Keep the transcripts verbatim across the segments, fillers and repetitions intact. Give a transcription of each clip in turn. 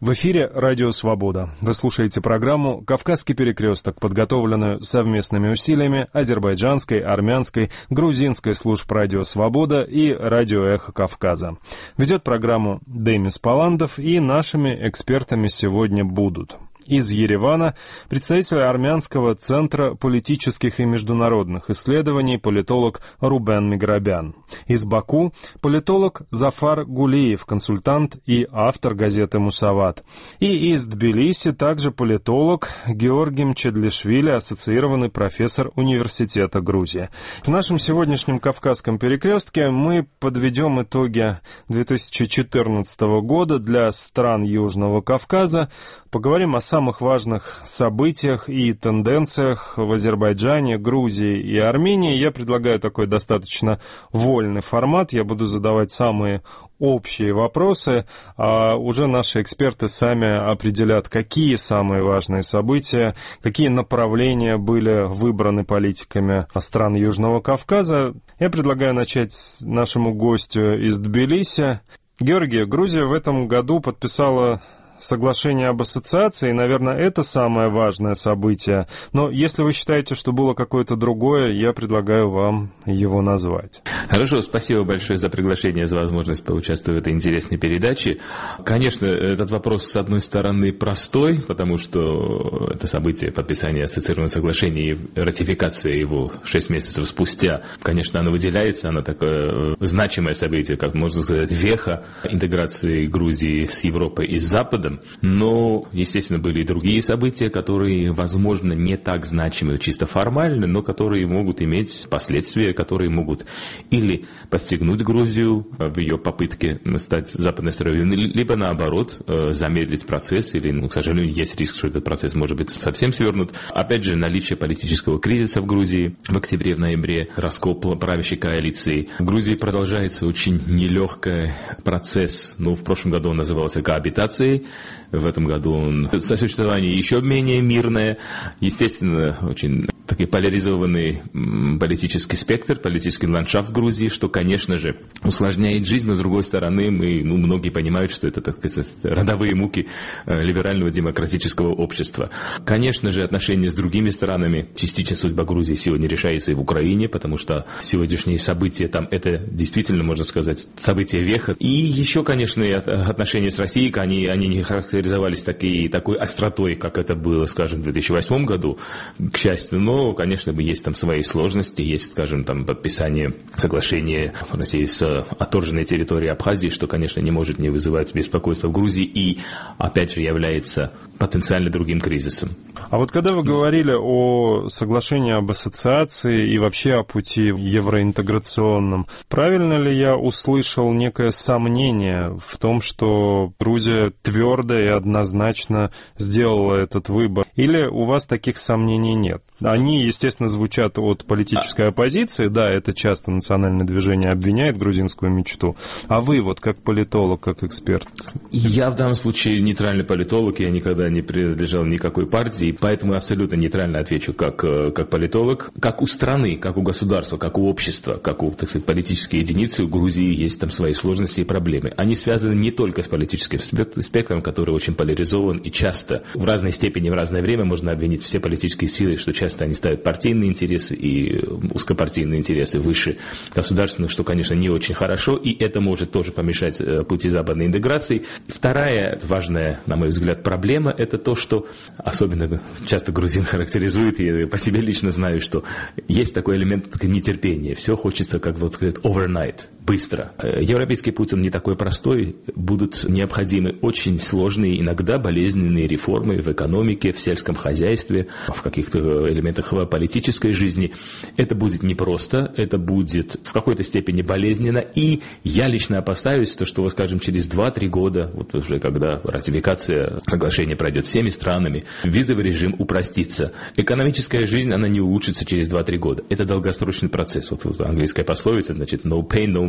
В эфире «Радио Свобода». Вы слушаете программу «Кавказский перекресток», подготовленную совместными усилиями азербайджанской, армянской, грузинской служб «Радио Свобода» и «Радио Эхо Кавказа». Ведет программу Демис Паландов, и нашими экспертами сегодня будут: из Еревана представитель Армянского центра политических и международных исследований политолог Рубен Миграбян. Из Баку политолог Зафар Гулиев, консультант и автор газеты «Мусават». И из Тбилиси также политолог Георгий Мчедлишвили, ассоциированный профессор Университета Грузии. В нашем сегодняшнем Кавказском перекрестке мы подведем итоги две тысячи четырнадцатого года для стран Южного Кавказа, поговорим о самых важных событиях и тенденциях в Азербайджане, Грузии и Армении. Я предлагаю такой достаточно вольный формат. Я буду задавать самые общие вопросы, а уже наши эксперты сами определят, какие самые важные события, какие направления были выбраны политиками стран Южного Кавказа. Я предлагаю начать с нашему гостю из Тбилиси. Георгий, Грузия в этом году подписала соглашение об ассоциации, и, наверное, это самое важное событие. Но если вы считаете, что было какое-то другое, я предлагаю вам его назвать. Хорошо, спасибо большое за приглашение, за возможность поучаствовать в этой интересной передаче. Конечно, этот вопрос, с одной стороны, простой, потому что это событие подписания ассоциированного соглашения и ратификация его шесть месяцев спустя. Конечно, оно выделяется, оно такое значимое событие, как можно сказать, веха интеграции Грузии с Европой и с Западом. Но, естественно, были и другие события, которые, возможно, не так значимы чисто формально, но которые могут иметь последствия, которые могут или подстегнуть Грузию в ее попытке стать западной страной, либо, наоборот, замедлить процесс, или, ну, к сожалению, есть риск, что этот процесс может быть совсем свернут. Опять же, наличие политического кризиса в Грузии в октябре, в ноябре, раскол правящей коалиции. В Грузии продолжается очень нелегкий процесс, ну, в прошлом году он назывался коабитацией, в этом году он сосуществование еще менее мирное. Естественно, очень такой поляризованный политический спектр, политический ландшафт в Грузии, что, конечно же, усложняет жизнь, но, с другой стороны, мы, ну, многие понимают, что это, так сказать, родовые муки либерального демократического общества. Конечно же, отношения с другими странами, частично судьба Грузии сегодня решается и в Украине, потому что сегодняшние события там, это действительно, можно сказать, события веха. И еще, конечно, и отношения с Россией, они, они не характеризовались такой, такой остротой, как это было, скажем, в две тысячи восьмом году, к счастью. Но, конечно, есть там свои сложности, есть, скажем, там подписание соглашения России с отторженной территорией Абхазии, что, конечно, не может не вызывать беспокойства в Грузии и, опять же, является потенциально другим кризисом. А вот когда вы говорили о соглашении об ассоциации и вообще о пути евроинтеграционном, правильно ли я услышал некое сомнение в том, что Грузия твердо и однозначно сделала этот выбор? Или у вас таких сомнений нет? Они, естественно, звучат от политической оппозиции, да, это часто национальное движение обвиняет грузинскую мечту. А вы вот как политолог, как эксперт? Я в данном случае нейтральный политолог, я никогда не принадлежал никакой партии, поэтому я абсолютно нейтрально отвечу как, как политолог. Как у страны, как у государства, как у общества, как у, так сказать, политической единицы, у Грузии есть там свои сложности и проблемы. Они связаны не только с политическим спектром, который очень поляризован, и часто в разной степени, в разное время можно обвинить все политические силы, что часто они ставят партийные интересы и узкопартийные интересы выше государственных, что, конечно, не очень хорошо, и это может тоже помешать пути западной интеграции. Вторая важная, на мой взгляд, проблема – это то, что особенно часто грузин характеризует, и я по себе лично знаю, что есть такой элемент нетерпения. Все хочется, как вот сказать, overnight, быстро. Европейский путь, он не такой простой. Будут необходимы очень сложные, иногда болезненные реформы в экономике, в сельском хозяйстве, в каких-то элементах политической жизни. Это будет непросто, это будет в какой-то степени болезненно, и я лично опасаюсь, то, что, скажем, через два-три года, вот уже когда ратификация соглашения пройдет всеми странами, визовый режим упростится. Экономическая жизнь, она не улучшится через два-три года. Это долгосрочный процесс. Вот, вот английская пословица, значит, no pain, no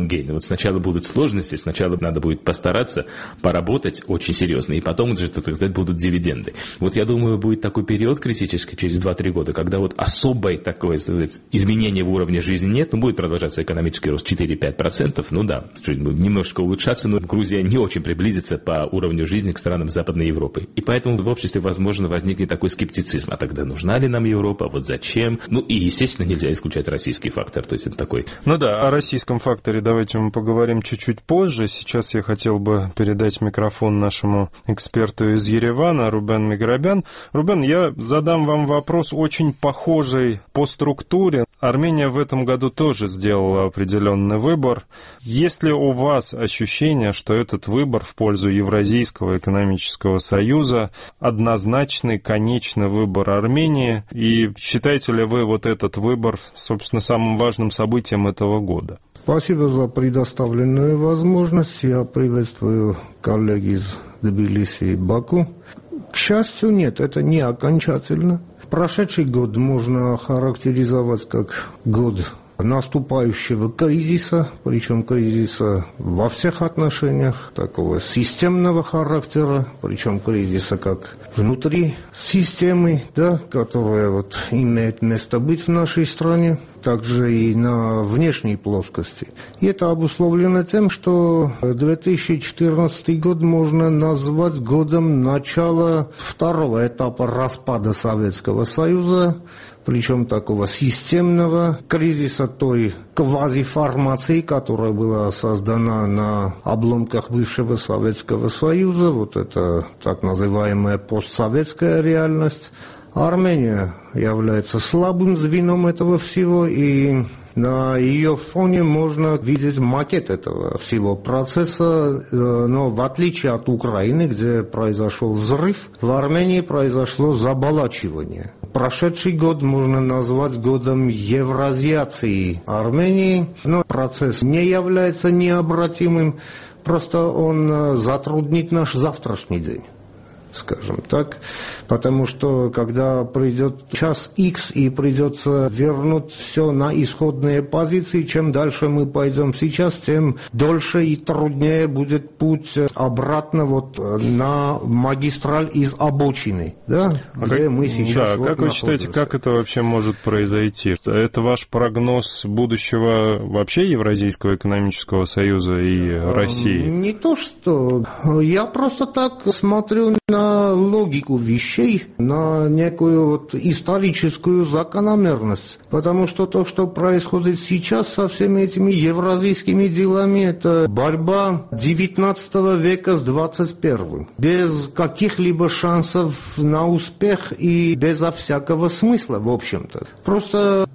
long game. Вот сначала будут сложности, сначала надо будет постараться, поработать очень серьезно, и потом уже, так сказать, будут дивиденды. Вот я думаю, будет такой период критический через два-три года, когда вот особое такое сказать, изменение в уровне жизни нет, но будет продолжаться экономический рост четыре-пять процентов, ну да, немножко улучшаться, но Грузия не очень приблизится по уровню жизни к странам Западной Европы. И поэтому в обществе, возможно, возникнет такой скептицизм. А тогда нужна ли нам Европа? Вот зачем? Ну и, естественно, нельзя исключать российский фактор. То есть это такой... Ну да, о российском факторе давайте мы поговорим чуть-чуть позже. Сейчас я хотел бы передать микрофон нашему эксперту из Еревана, Рубен Миграбян. Рубен, я задам вам вопрос очень похожий по структуре. Армения в этом году тоже сделала определенный выбор. Есть ли у вас ощущение, что этот выбор в пользу Евразийского экономического союза однозначный, конечный выбор Армении? И считаете ли вы вот этот выбор, собственно, самым важным событием этого года? Спасибо за предоставленную возможность. Я приветствую коллег из Тбилиси и Баку. К счастью, нет, это не окончательно. Прошедший год можно характеризовать как год наступающего кризиса, причем кризиса во всех отношениях, такого системного характера, причем кризиса как внутри системы, да, которая вот имеет место быть в нашей стране, также и на внешней плоскости. И это обусловлено тем, что две тысячи четырнадцатый год можно назвать годом начала второго этапа распада Советского Союза, причем такого системного кризиса той квазиформации, которая была создана на обломках бывшего Советского Союза, вот это так называемая постсоветская реальность. Армения является слабым звеном этого всего, и на ее фоне можно видеть макет этого всего процесса, но в отличие от Украины, где произошел взрыв, в Армении произошло заболачивание. Прошедший год можно назвать годом евразиации Армении, но процесс не является необратимым, просто он затруднит наш завтрашний день, скажем так, потому что когда придет час X и придется вернуть все на исходные позиции, чем дальше мы пойдем сейчас, тем дольше и труднее будет путь обратно вот на магистраль из обочины, да, а где как, мы сейчас да, вот как вы считаете, как это вообще может произойти? Это ваш прогноз будущего вообще Евразийского экономического союза и России? Не то, что... Я просто так смотрю на логику вещей, на некую вот историческую закономерность. Потому что то, что происходит сейчас со всеми этими евразийскими делами, это борьба девятнадцатого века с двадцать первым. Без каких-либо шансов на успех и безо всякого смысла, в общем-то. Просто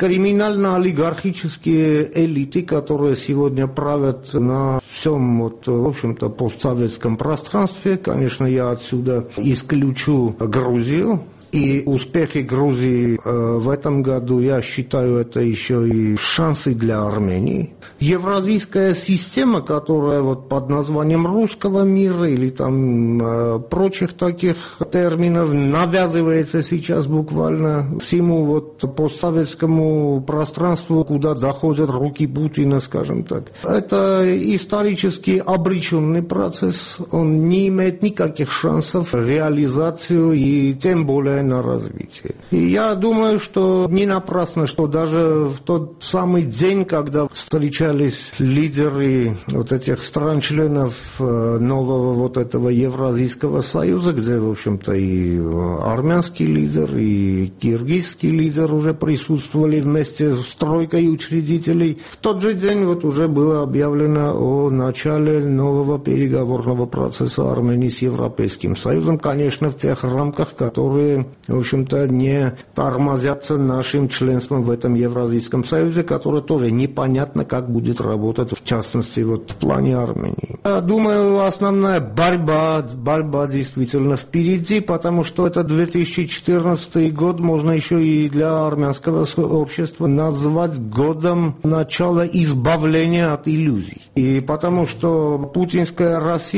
криминально-олигархические элиты, которые сегодня правят на всем, вот, в общем-то, постсоветском пространстве, конечно, я отсюда исключу Грузию. И успехи Грузии э, в этом году, я считаю, это еще и шансы для Армении. Евразийская система, которая вот под названием русского мира или там э, прочих таких терминов навязывается сейчас буквально всему вот постсоветскому пространству, куда доходят руки Путина, скажем так. Это исторически обреченный процесс, он не имеет никаких шансов на реализацию и тем более на развитие. И я думаю, что не напрасно, что даже в тот самый день, когда встречались лидеры вот этих стран-членов нового вот этого Евразийского союза, где, в общем-то, и армянский лидер, и киргизский лидер уже присутствовали вместе с тройкой учредителей, в тот же день вот уже было объявлено о начале нового переговорного процесса Армении с Европейским Союзом, конечно, в тех рамках, которые, в общем-то, не тормозятся нашим членством в этом Евразийском Союзе, которое тоже непонятно, как будет работать, в частности, вот в плане Армении. Я думаю, основная борьба, борьба действительно впереди, потому что это две тысячи четырнадцатый год можно еще и для армянского общества назвать годом начала избавления от иллюзий. И потому что путинская Россия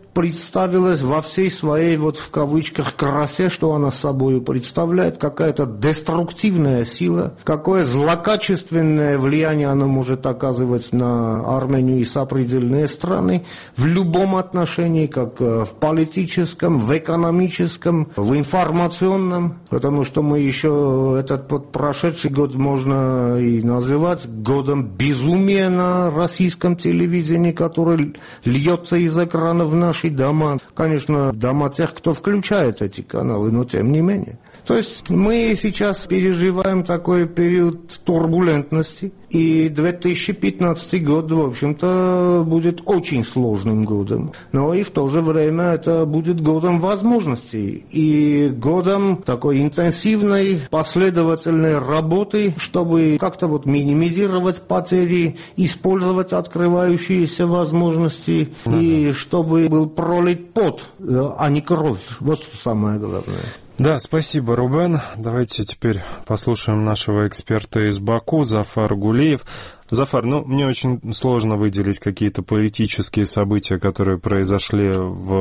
представилась во всей своей, вот в кавычках, красе, что она собой представляет, какая-то деструктивная сила, какое злокачественное влияние она может оказывать на Армению и сопредельные страны в любом отношении, как в политическом, в экономическом, в информационном, потому что мы еще этот вот прошедший год можно и называть годом безумия на российском телевидении, который льется из экранов в наши дома. Конечно, дома тех, кто включает эти каналы, но тем не менее. То есть мы сейчас переживаем такой период турбулентности, и две тысячи пятнадцатый год, в общем-то, будет очень сложным годом. Но и в то же время это будет годом возможностей и годом такой интенсивной, последовательной работы, чтобы как-то вот минимизировать потери, использовать открывающиеся возможности, mm-hmm. и чтобы был пролит пот, а не кровь. Вот что самое главное. Да, спасибо, Рубен. Давайте теперь послушаем нашего эксперта из Баку, Зафар Гулиев. Зафар, ну, мне очень сложно выделить какие-то политические события, которые произошли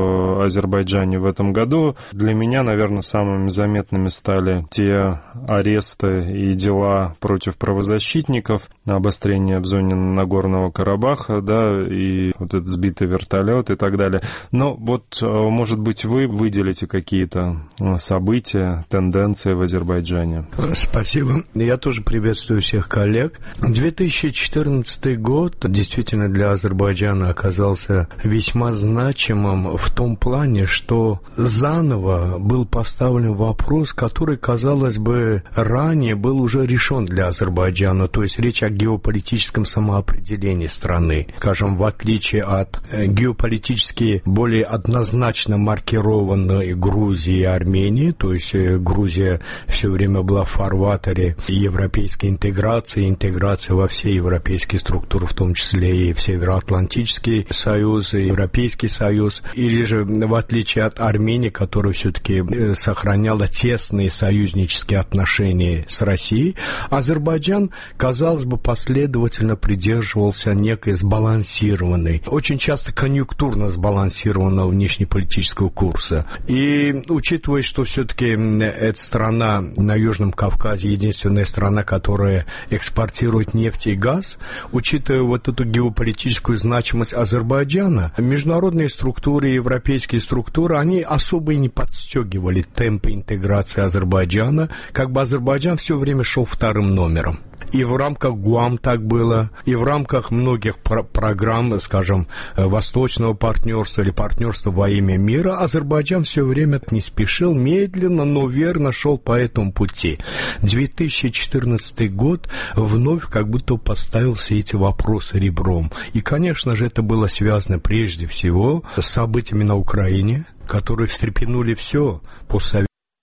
в Азербайджане в этом году. Для меня, наверное, самыми заметными стали те аресты и дела против правозащитников, обострение в зоне Нагорного Карабаха, да, и вот этот сбитый вертолет и так далее. Но вот, может быть, вы выделите какие-то события, тенденции в Азербайджане? Спасибо. Я тоже приветствую всех коллег. две тысячи четырнадцатый год действительно для Азербайджана оказался весьма значимым в том плане, что заново был поставлен вопрос, который, казалось бы, ранее был уже решен для Азербайджана, то есть речь о геополитическом самоопределении страны. Скажем, в отличие от геополитически более однозначно маркированной Грузии и Армении, то есть Грузия все время была в фарватере европейской интеграции, интеграции во все европейские структуры, в том числе и в Североатлантический союз, и Европейский союз, или же в отличие от Армении, которая все-таки сохраняла тесные союзнические отношения с Россией, Азербайджан, казалось бы, последовательно придерживался некой сбалансированной, очень часто конъюнктурно сбалансированного внешнеполитического курса. И учитывая, что все-таки эта страна на Южном Кавказе единственная страна, которая экспортирует нефть и газ, учитывая вот эту геополитическую значимость Азербайджана, международные структуры, европейские структуры, они особо и не подстегивали темпы интеграции Азербайджана, как бы Азербайджан все время шел вторым номером. И в рамках ГУАМ так было, и в рамках многих про- программ, скажем, Восточного партнерства или партнерства во имя мира, Азербайджан все время не спешил, медленно, но верно шел по этому пути. две тысячи четырнадцатый год вновь как будто поставил все эти вопросы ребром. И, конечно же, это было связано прежде всего с событиями на Украине, которые встрепенули все постсоветское.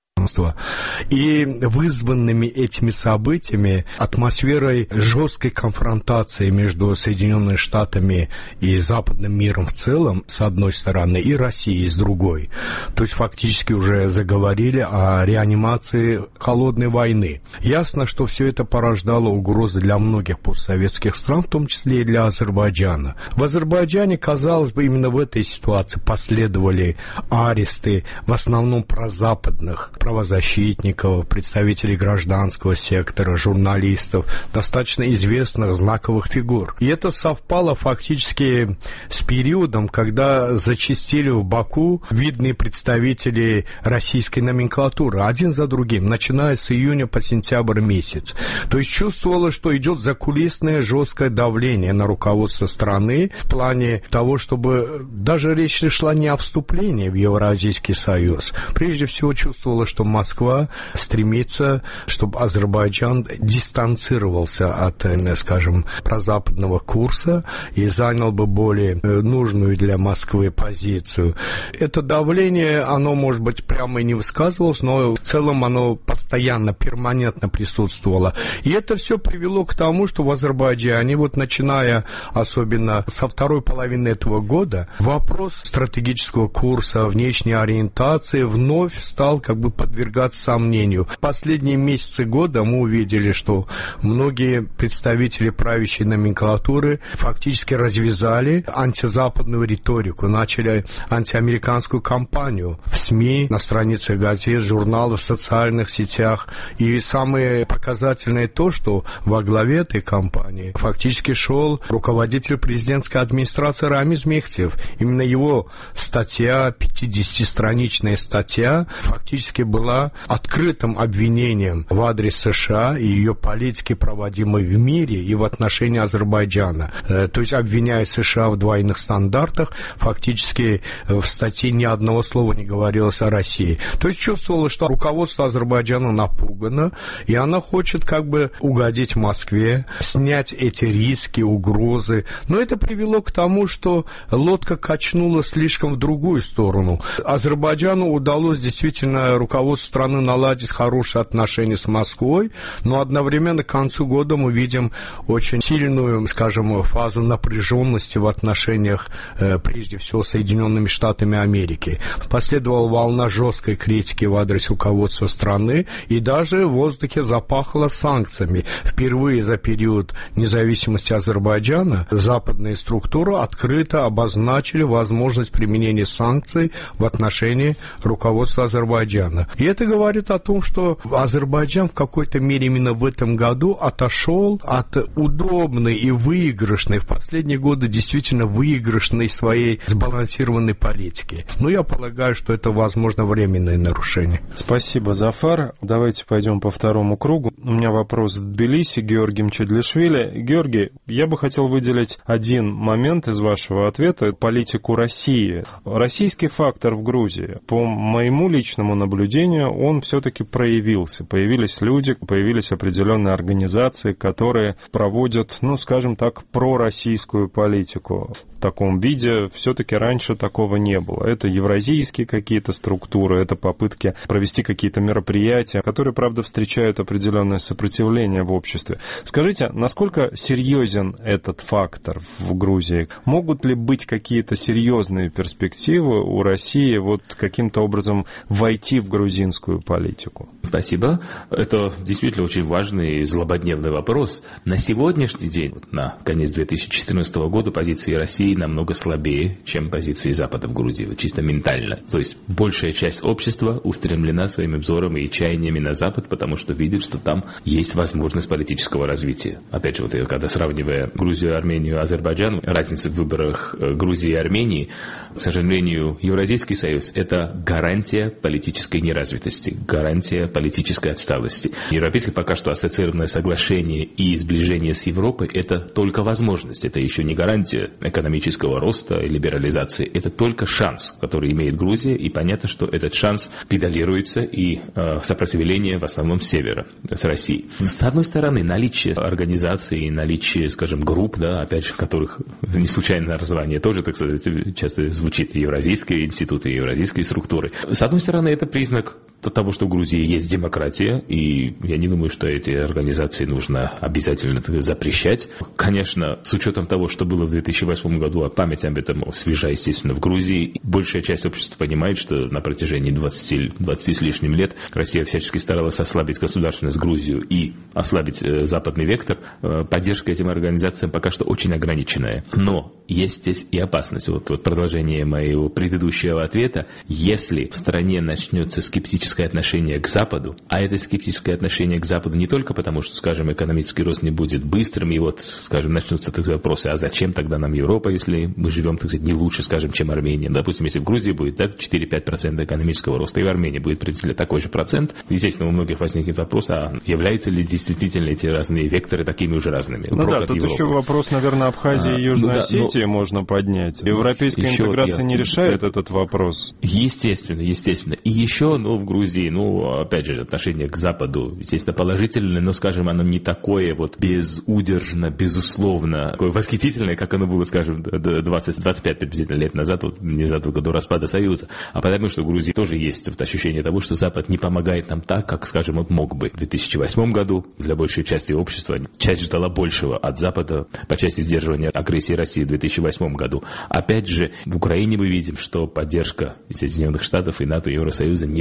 И вызванными этими событиями, атмосферой жесткой конфронтации между Соединенными Штатами и западным миром в целом, с одной стороны, и Россией, с другой. То есть фактически уже заговорили о реанимации холодной войны. Ясно, что все это порождало угрозы для многих постсоветских стран, в том числе и для Азербайджана. В Азербайджане, казалось бы, именно в этой ситуации последовали аресты, в основном прозападных правозащитников, представителей гражданского сектора, журналистов, достаточно известных знаковых фигур. И это совпало фактически с периодом, когда зачастили в Баку видные представители российской номенклатуры, один за другим, начиная с июня по сентябрь месяц. То есть чувствовалось, что идет закулисное жесткое давление на руководство страны в плане того, чтобы даже речь шла не о вступлении в Евразийский союз. Прежде всего чувствовалось, что Москва стремится, чтобы Азербайджан дистанцировался от, скажем, прозападного курса и занял бы более нужную для Москвы позицию. Это давление, оно, может быть, прямо и не высказывалось, но в целом оно постоянно, перманентно присутствовало. И это все привело к тому, что в Азербайджане, вот начиная особенно со второй половины этого года, вопрос стратегического курса, внешней ориентации вновь стал как бы подвергаться подвергаться сомнению. В последние месяцы года мы увидели, что многие представители правящей номенклатуры фактически развязали антизападную риторику, начали антиамериканскую кампанию в СМИ, на страницах газет, журналов, в социальных сетях. И самое показательное то, что во главе этой кампании фактически шел руководитель президентской администрации Рамиз Мехтиев. Именно его статья, пятидесятистраничная статья, фактически была открытым обвинением в адрес США и ее политики, проводимой в мире и в отношении Азербайджана. То есть, обвиняя США в двойных стандартах, фактически в статье ни одного слова не говорилось о России. То есть, чувствовалось, что руководство Азербайджана напугано, и она хочет как бы угодить Москве, снять эти риски, угрозы. Но это привело к тому, что лодка качнула слишком в другую сторону. Азербайджану удалось действительно руководству страны наладить хорошие отношения с Москвой, но одновременно к концу года мы видим очень сильную, скажем, фазу напряженности в отношениях, прежде всего, с Соединенными Штатами Америки. Последовала волна жесткой критики в адрес руководства страны, и даже в воздухе запахло санкциями. Впервые за период независимости Азербайджана западные структуры открыто обозначили возможность применения санкций в отношении руководства Азербайджана. И это говорит о том, что Азербайджан в какой-то мере именно в этом году отошел от удобной и выигрышной, в последние годы действительно выигрышной своей сбалансированной политики. Но я полагаю, что это, возможно, временное нарушение. Спасибо, Зафар. Давайте пойдем по второму кругу. У меня вопрос к Тбилиси, Георгием Чедлишвили. Георгий, я бы хотел выделить один момент из вашего ответа – политику России. Российский фактор в Грузии, по моему личному наблюдению, он все-таки проявился. Появились люди, появились определенные организации, которые проводят, ну, скажем так, пророссийскую политику. В таком виде все-таки раньше такого не было. Это евразийские какие-то структуры, это попытки провести какие-то мероприятия, которые, правда, встречают определенное сопротивление в обществе. Скажите, насколько серьезен этот фактор в Грузии? Могут ли быть какие-то серьезные перспективы у России вот каким-то образом войти в грузинскую политику? Спасибо. Это действительно очень важный и злободневный вопрос. На сегодняшний день, на конец две тысячи четырнадцатого года, позиции России намного слабее, чем позиции Запада в Грузии, чисто ментально. То есть большая часть общества устремлена своими взорами и чаяниями на Запад, потому что видит, что там есть возможность политического развития. Опять же, вот когда сравнивая Грузию, Армению, Азербайджан, разницу в выборах Грузии и Армении, к сожалению, Евразийский союз – это гарантия политической неразвитости, гарантия политической отсталости. Европейское пока что ассоциированное соглашение и сближение с Европой – это только возможность, это еще не гарантия экономического роста и либерализации, это только шанс, который имеет Грузия, и понятно, что этот шанс педалируется и э, сопротивление в основном с севера, с Россией. С одной стороны, наличие организаций, наличие, скажем, групп, да, опять же, которых не случайное название тоже, так сказать, часто звучит Евразийские институты, евразийские структуры. С одной стороны, это признак того, что в Грузии есть демократия, и я не думаю, что эти организации нужно обязательно запрещать. Конечно, с учетом того, что было в две тысячи восьмом году, а память об этом свежа, естественно, в Грузии, большая часть общества понимает, что на протяжении двадцати, двадцати с лишним лет Россия всячески старалась ослабить государственность Грузию и ослабить э, западный вектор. Э, поддержка этим организациям пока что очень ограниченная. Но есть здесь и опасность. Вот, вот продолжение моего предыдущего ответа. Если в стране начнется скептическое отношение к Западу, а это скептическое отношение к Западу не только потому, что, скажем, экономический рост не будет быстрым, и вот, скажем, начнутся такие вопросы, а зачем тогда нам Европа, если мы живем, так сказать, не лучше, скажем, чем Армения? Допустим, если в Грузии будет да, четыре-пять процентов экономического роста, и в Армении будет приблизительно такой же процент, естественно, у многих возникнет вопрос, а являются ли действительно эти разные векторы такими уже разными? Ну да, тут Европы. Еще вопрос, наверное, Абхазии а, и Южной ну, да, Осетии но... можно поднять. Европейская еще интеграция я... не решает я... этот вопрос? Естественно, естественно. И еще, ну, в Грузии, ну, опять же, отношение к Западу, естественно, положительное, но, скажем, оно не такое вот безудержно, безусловно, такое восхитительное, как оно было, скажем, двадцать-двадцать пять приблизительно лет назад, вот, незадолго до распада Союза. А потому что в Грузии тоже есть вот ощущение того, что Запад не помогает нам так, как, скажем, он мог бы. В две тысячи восьмом году для большей части общества часть ждала большего от Запада по части сдерживания агрессии России в две тысячи восьмом году. Опять же, в Украине мы видим, что поддержка Соединенных Штатов и НАТО, и Евросоюза не такая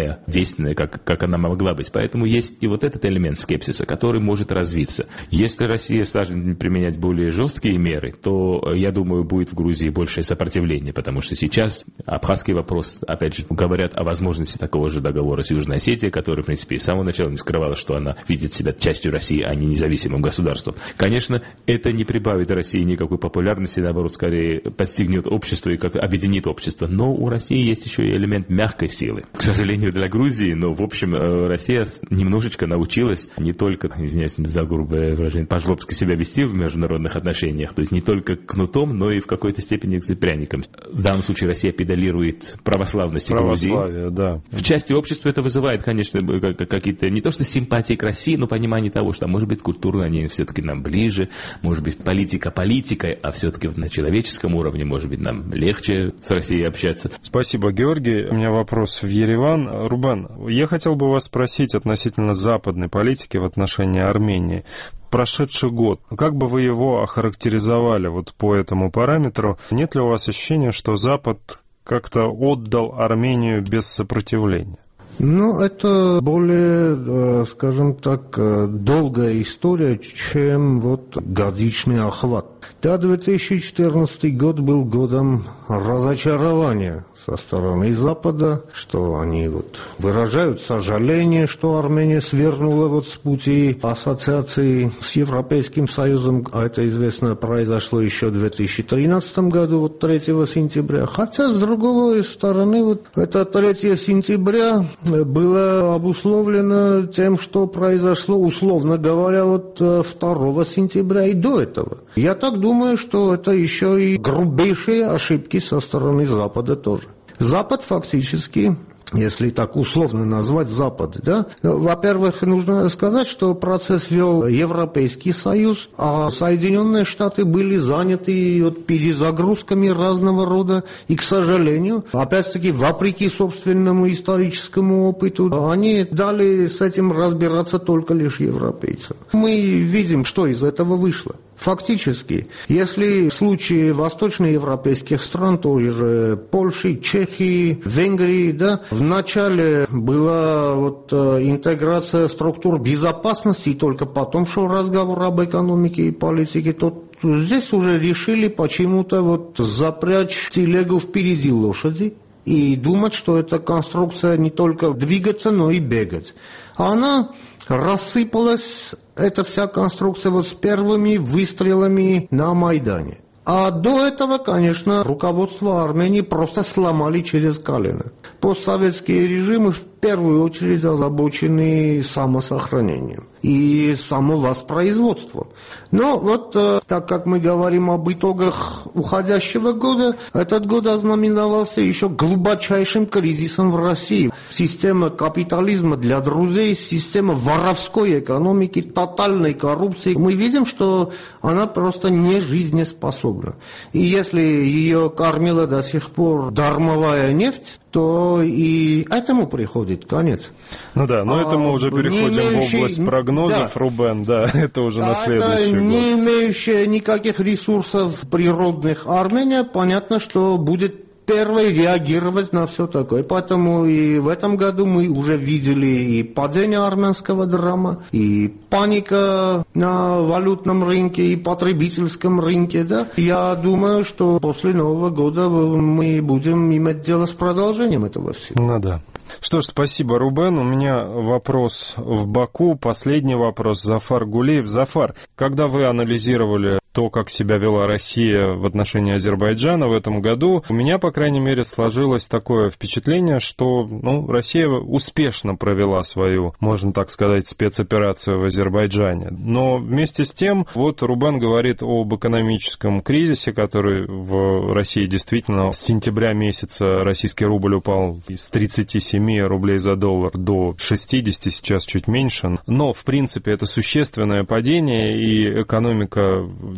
такая действенная, как, как она могла быть. Поэтому есть и вот этот элемент скепсиса, который может развиться. Если Россия станет применять более жесткие меры, то, я думаю, будет в Грузии большее сопротивление, потому что сейчас абхазский вопрос, опять же, говорят о возможности такого же договора с Южной Осетией, который, в принципе, с самого начала не скрывала, что она видит себя частью России, а не независимым государством. Конечно, это не прибавит России никакой популярности, наоборот, скорее подстегнет общество и как объединит общество. Но у России есть еще и элемент мягкой силы. К сожалению, для Грузии, но, в общем, Россия немножечко научилась не только, извиняюсь за грубое выражение, по-жлобски себя вести в международных отношениях, то есть не только кнутом, но и в какой-то степени пряником. В данном случае Россия педалирует православность Грузии. Да. В части общества это вызывает, конечно, какие-то не то что симпатии к России, но понимание того, что, может быть, культурно они все-таки нам ближе, может быть, политика политикой, а все-таки на человеческом уровне, может быть, нам легче с Россией общаться. Спасибо, Георгий. У меня вопрос в Ереван. Рубен, я хотел бы вас спросить относительно западной политики в отношении Армении. Прошедший год, как бы вы его охарактеризовали вот по этому параметру? Нет ли у вас ощущения, что Запад как-то отдал Армению без сопротивления? Ну, это более, скажем так, долгая история, чем вот годичный охват. Да, две тысячи четырнадцатый год был годом разочарования со стороны Запада, что они вот выражают сожаление, что Армения свернула вот с пути ассоциации с Европейским Союзом, а это известно произошло еще в две тысячи тринадцатом году, вот третьего сентября. Хотя, с другой стороны, вот это третьего сентября было обусловлено тем, что произошло, условно говоря, вот второго сентября и до этого. Я так думаю, что это еще и грубейшие ошибки со стороны Запада тоже. Запад фактически, если так условно назвать Запад, да, во-первых, нужно сказать, что процесс вел Европейский Союз, а Соединенные Штаты были заняты вот перезагрузками разного рода, и, к сожалению, опять-таки, вопреки собственному историческому опыту, они дали с этим разбираться только лишь европейцам. Мы видим, что из этого вышло. Фактически, если в случае восточноевропейских стран, той же Польши, Чехии, Венгрии, да, вначале была вот интеграция структур безопасности, и только потом шел разговор об экономике и политике, то здесь уже решили почему-то вот запрячь телегу впереди лошади и думать, что эта конструкция не только двигаться, но и бегать. А она рассыпалась, эта вся конструкция, вот с первыми выстрелами на Майдане. А до этого, конечно, руководство Армении просто сломали через колено. Постсоветские режимы в первую очередь озабочены самосохранением и самовоспроизводством. Но вот э, так как мы говорим об итогах уходящего года, этот год ознаменовался еще глубочайшим кризисом в России. Система капитализма для друзей, система воровской экономики, тотальной коррупции. Мы видим, что она просто не жизнеспособна. И если ее кормила до сих пор дармовая нефть, то и этому приходит конец. Ну да, но а, это мы уже переходим имеющий... в область прогнозов, да. Рубен, да, это уже да, на следующий это год. Не имеющая никаких ресурсов природных Армения, понятно, что будет первой реагировать на все такое. Поэтому и в этом году мы уже видели и падение армянского драма, и паника на валютном рынке, и потребительском рынке. Да? Я думаю, что после Нового года мы будем иметь дело с продолжением этого всего. Ну да. Что ж, спасибо, Рубен. У меня вопрос в Баку, последний вопрос. Зафар Гулиев. Зафар, когда вы анализировали то, как себя вела Россия в отношении Азербайджана в этом году, у меня, по крайней мере, сложилось такое впечатление, что ну, Россия успешно провела свою, можно так сказать, спецоперацию в Азербайджане. Но вместе с тем, вот Рубен говорит об экономическом кризисе, который в России действительно с сентября месяца российский рубль упал с тридцати семи рублей за доллар до шестидесяти, сейчас чуть меньше. Но, в принципе, это существенное падение, и экономика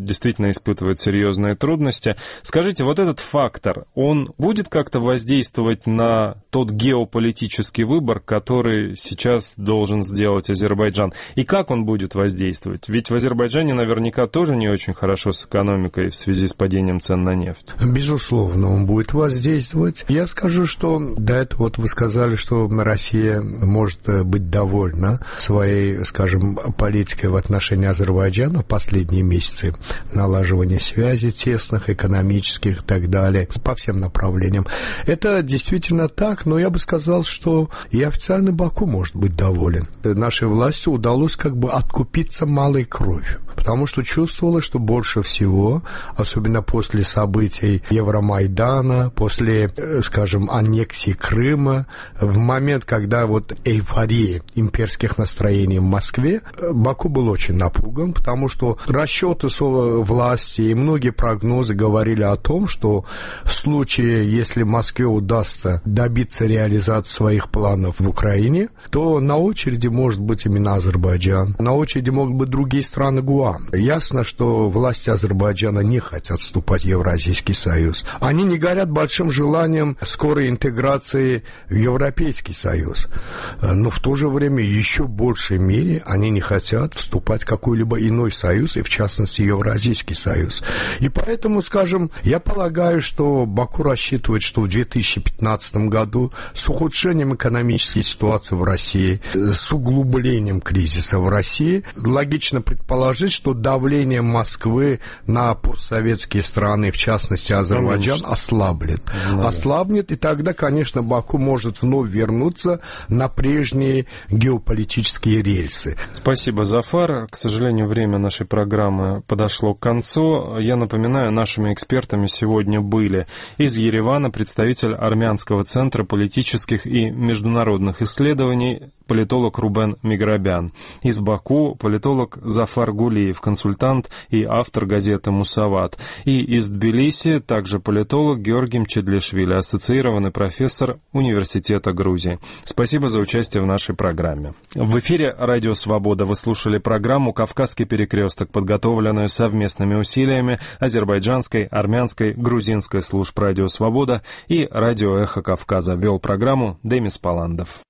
действительно испытывает серьезные трудности. Скажите, вот этот фактор, он будет как-то воздействовать на тот геополитический выбор, который сейчас должен сделать Азербайджан? И как он будет воздействовать? Ведь в Азербайджане наверняка тоже не очень хорошо с экономикой в связи с падением цен на нефть. Безусловно, он будет воздействовать. Я скажу, что до этого вот вы сказали, что Россия может быть довольна своей, скажем, политикой в отношении Азербайджана в последние месяцы, налаживания связей тесных, экономических и так далее, по всем направлениям. Это действительно так, но я бы сказал, что и официальный Баку может быть доволен. Нашей власти удалось как бы откупиться малой кровью, потому что чувствовала, что больше всего, особенно после событий Евромайдана, после, скажем, аннексии Крыма, в момент, когда вот эйфория имперских настроений в Москве, Баку был очень напуган, потому что расчеты власти и многие прогнозы говорили о том, что в случае, если Москве удастся добиться реализации своих планов в Украине, то на очереди может быть именно Азербайджан, на очереди могут быть другие страны ГУАМ. Ясно, что власти Азербайджана не хотят вступать в Евразийский союз. Они не горят большим желанием скорой интеграции в Европейский союз. Но в то же время еще в большей мере они не хотят вступать в какой-либо иной союз, и в частности Евразийский союз. И поэтому, скажем, я полагаю, что Баку рассчитывает, что в две тысячи пятнадцатом году с ухудшением экономической ситуации в России, с углублением кризиса в России, логично предположить, что давление Москвы на постсоветские страны, в частности Азербайджан, ослаблет. Да. Ослабнет, и тогда, конечно, Баку может вновь вернуться на прежние геополитические рельсы. Спасибо, Зафар. К сожалению, время нашей программы подошло к концу. Я напоминаю, нашими экспертами сегодня были из Еревана представитель Армянского центра политических и международных исследований, политолог Рубен Миграбян. Из Баку политолог Зафар Гулиев, консультант и автор газеты «Мусават». И из Тбилиси также политолог Георгий Мчедлишвили, ассоциированный профессор Университета Грузии. Спасибо за участие в нашей программе. В эфире «Радио Свобода» вы слушали программу «Кавказский перекресток», подготовленную совместными усилиями азербайджанской, армянской, грузинской служб «Радио Свобода» и «Радио Эхо Кавказа». Вел программу Демис Паландов.